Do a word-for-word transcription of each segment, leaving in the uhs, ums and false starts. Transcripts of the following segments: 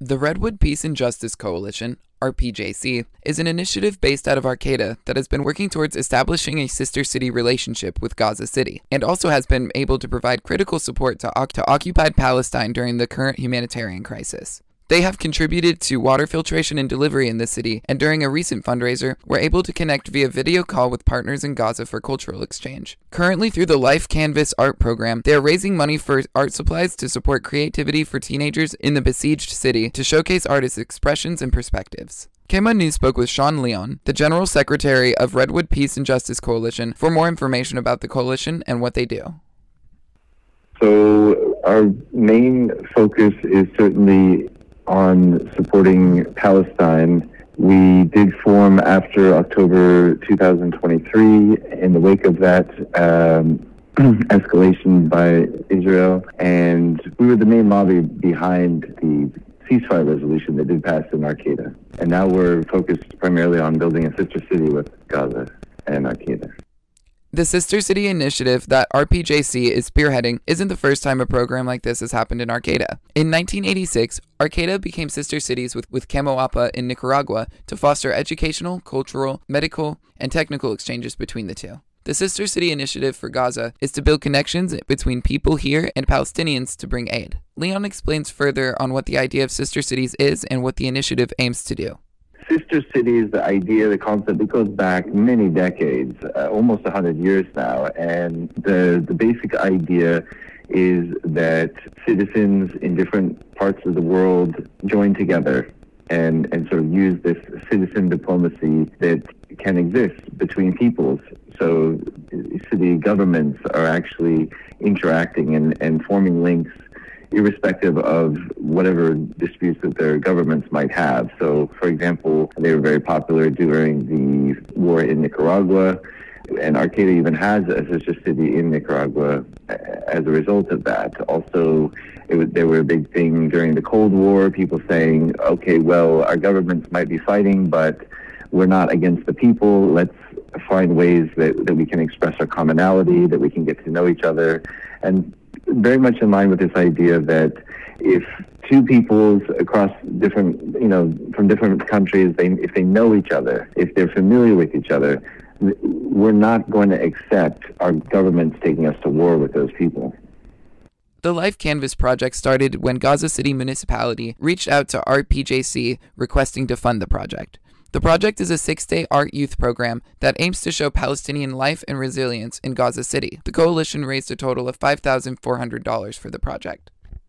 The Redwood Peace and Justice Coalition, R P J C, is an initiative based out of Arcata that has been working towards establishing a sister city relationship with Gaza City, and also has been able to provide critical support to, to occupied Palestine during the current humanitarian crisis. They have contributed to water filtration and delivery in the city, and during a recent fundraiser, were able to connect via video call with partners in Gaza for cultural exchange. Currently, through the Life Canvas art program, they are raising money for art supplies to support creativity for teenagers in the besieged city to showcase artists' expressions and perspectives. K M U N News spoke with Sean Leon, the General Secretary of Redwood Peace and Justice Coalition, for more information about the coalition and what they do. So our main focus is certainly on supporting Palestine. We did form after October two thousand twenty-three in the wake of that um, escalation by Israel, and we were the main lobby behind the ceasefire resolution that did pass in Arcata. And now we're focused primarily on building a sister city with Gaza and Arcata. The Sister City initiative that R P J C is spearheading isn't the first time a program like this has happened in Arcata. In nineteen eighty-six, Arcata became sister cities with, with Camoapa in Nicaragua to foster educational, cultural, medical, and technical exchanges between the two. The Sister City initiative for Gaza is to build connections between people here and Palestinians to bring aid. Leon explains further on what the idea of sister cities is and what the initiative aims to do. Sister cities, the idea, the concept, it goes back many decades, uh, almost one hundred years now. And the, the basic idea is that citizens in different parts of the world join together and, and sort of use this citizen diplomacy that can exist between peoples. So city governments are actually interacting and, and forming links irrespective of whatever disputes that their governments might have. So, for example, they were very popular during the war in Nicaragua, and Arcata even has a sister city in Nicaragua as a result of that. Also, it was, they were a big thing during the Cold War, people saying, okay, well, our governments might be fighting, but we're not against the people. Let's find ways that, that we can express our commonality, that we can get to know each other. And very much in line with this idea that if two peoples across different, you know, from different countries, they, if they know each other, if they're familiar with each other, we're not going to accept our governments taking us to war with those people. The Life Canvas project started when Gaza City Municipality reached out to R P J C requesting to fund the project. The project is a six-day art youth program that aims to show Palestinian life and resilience in Gaza City. The coalition raised a total of five thousand four hundred dollars for the project.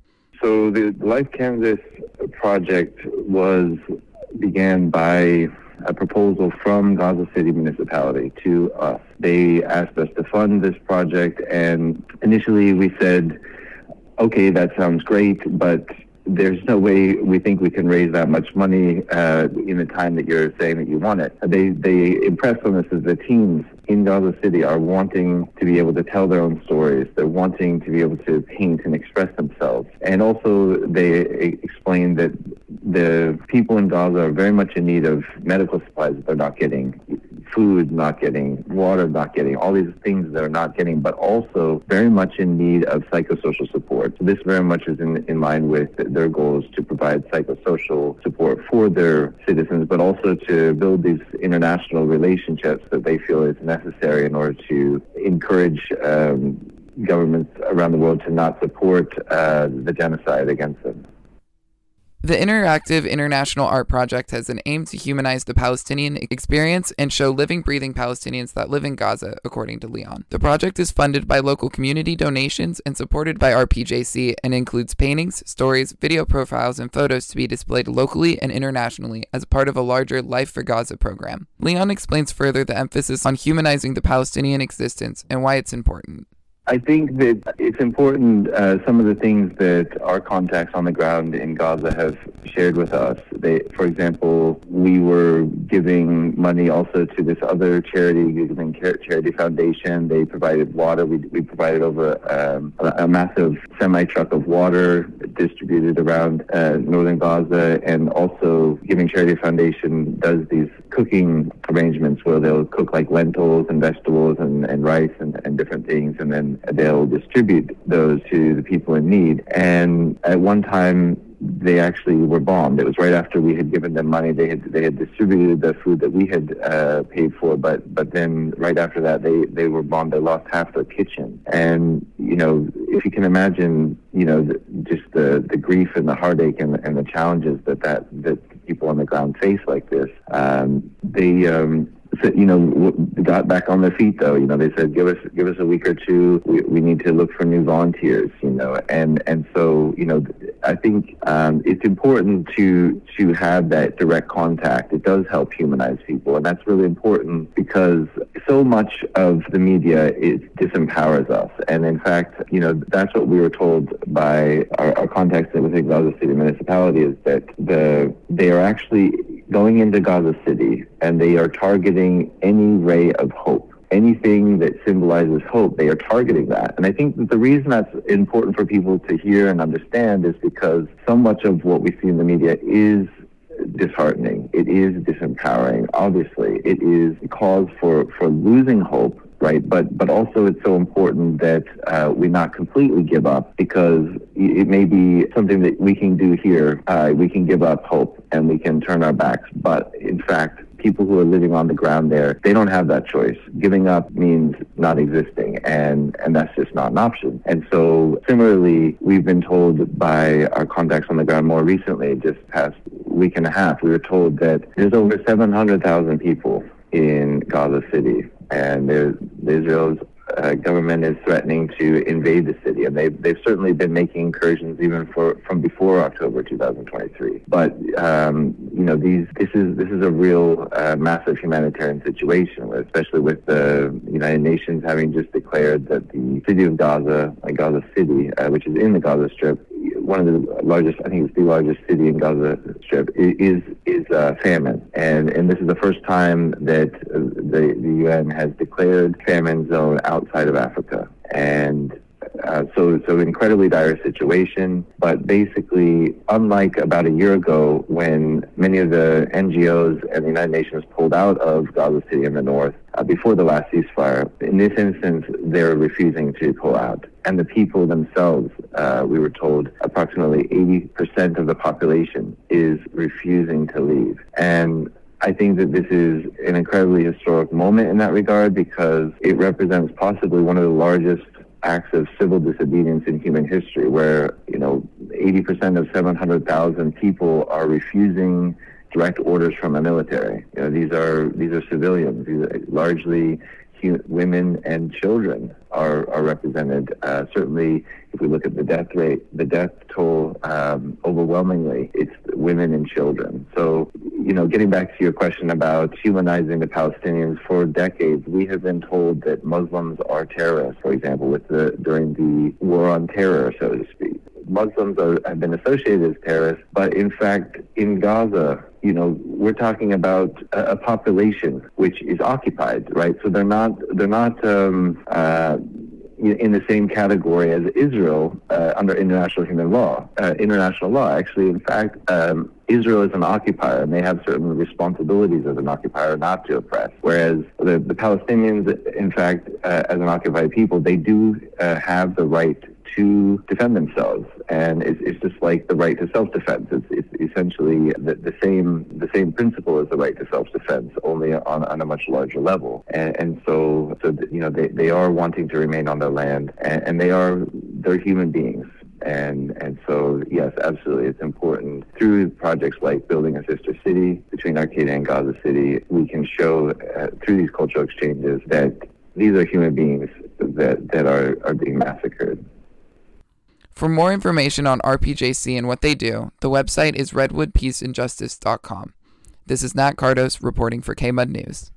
So the Life Canvas project was began by a proposal from Gaza City Municipality to us. They asked us to fund this project, and initially we said, okay, that sounds great, but there's no way we think we can raise that much money uh, in the time that you're saying that you want it. They they impressed on us as the teams in Gaza City are wanting to be able to tell their own stories. They're wanting to be able to paint and express themselves. And also they explained that the people in Gaza are very much in need of medical supplies that they're not getting, food not getting, water not getting, all these things they're not getting, but also very much in need of psychosocial support. So this very much is in, in line with their goals to provide psychosocial support for their citizens, but also to build these international relationships that they feel is necessary in order to encourage um, governments around the world to not support uh, the genocide against them. The Interactive International Art Project has an aim to humanize the Palestinian experience and show living, breathing Palestinians that live in Gaza, according to Leon. The project is funded by local community donations and supported by R P J C and includes paintings, stories, video profiles, and photos to be displayed locally and internationally as part of a larger Life for Gaza program. Leon explains further the emphasis on humanizing the Palestinian existence and why it's important. I think that it's important, uh, some of the things that our contacts on the ground in Gaza have shared with us. They, for example, we were giving money also to this other charity, Giving Charity Foundation. They provided water. We, we provided over um, a, a massive semi-truck of water distributed around uh, northern Gaza. And also Giving Charity Foundation does these cooking arrangements where they'll cook like lentils and vegetables and, and rice and, and different things, and then they'll distribute those to the people in need. And at one time, they actually were bombed. It was right after we had given them money. They had they had distributed the food that we had uh, paid for, but but then right after that, they, they were bombed. They lost half their kitchen. And, you know, if you can imagine, you know, the, just the, the grief and the heartache and, and the challenges that, that, that people on the ground face like this, um, they... Um, So, you know, got back on their feet, though. You know, they said, give us give us a week or two. We, we need to look for new volunteers, you know. And, and so, you know, I think um, it's important to to have that direct contact. It does help humanize people. And that's really important because so much of the media is disempowers us. And in fact, you know, that's what we were told by our, our contacts within Gaza City Municipality, is that the they are actually going into Gaza City and they are targeting any ray of hope. Anything that symbolizes hope, they are targeting that. And I think that the reason that's important for people to hear and understand is because so much of what we see in the media is disheartening. It is disempowering. Obviously, it is cause for, for losing hope. Right, but but also it's so important that uh, we not completely give up, because it may be something that we can do here. Uh, we can give up hope and we can turn our backs. But in fact, people who are living on the ground there, they don't have that choice. Giving up means not existing, and, and that's just not an option. And so similarly, we've been told by our contacts on the ground more recently, just past week and a half, we were told that there's over seven hundred thousand people in Gaza City. And the Israel's uh, government is threatening to invade the city, and they've they've certainly been making incursions even for from before October two thousand twenty-three. But um, you know, these this is this is a real uh, massive humanitarian situation, especially with the United Nations having just declared that the city of Gaza, like Gaza City, uh, which is in the Gaza Strip, one of the largest, I think it's the largest city in Gaza Strip, is is uh, famine, and and this is the first time that uh, the the U N has declared famine zone outside of Africa, and uh, so so incredibly dire situation. But basically, unlike about a year ago when many of the N G Os and the United Nations pulled out of Gaza City in the north uh, before the last ceasefire, in this instance they're refusing to pull out. And the people themselves, uh, we were told, approximately eighty percent of the population is refusing to leave. And I think that this is an incredibly historic moment in that regard, because it represents possibly one of the largest acts of civil disobedience in human history, where, you know, eighty percent of seven hundred thousand people are refusing direct orders from the military. You know, these are these are civilians. These are largely women and children are, are represented. Uh, certainly, if we look at the death rate, the death toll, um, overwhelmingly, it's women and children. So, you know, getting back to your question about humanizing the Palestinians, for decades, we have been told that Muslims are terrorists, for example, with the during the war on terror, so to speak. Muslims are, have been associated as terrorists, but in fact, in Gaza, you know, we're talking about a, a population which is occupied, right? So they're not they're not um, uh, in the same category as Israel uh, under international human law. Uh, international law, actually, in fact, um, Israel is an occupier, and they have certain responsibilities as an occupier not to oppress. Whereas the, the Palestinians, in fact, uh, as an occupied people, they do uh, have the right to defend themselves, and it's, it's just like the right to self-defense. It's, it's essentially the, the same the same principle as the right to self-defense, only on, on a much larger level. And, and so, so you know, they, they are wanting to remain on their land, and, and they are they're human beings. And and so, yes, absolutely, it's important. Through projects like Building a Sister City between Arcadia and Gaza City, we can show uh, through these cultural exchanges that these are human beings that, that are, are being massacred. For more information on R P J C and what they do, the website is redwood peace and justice dot com. This is Nat Cardos reporting for K M U D News.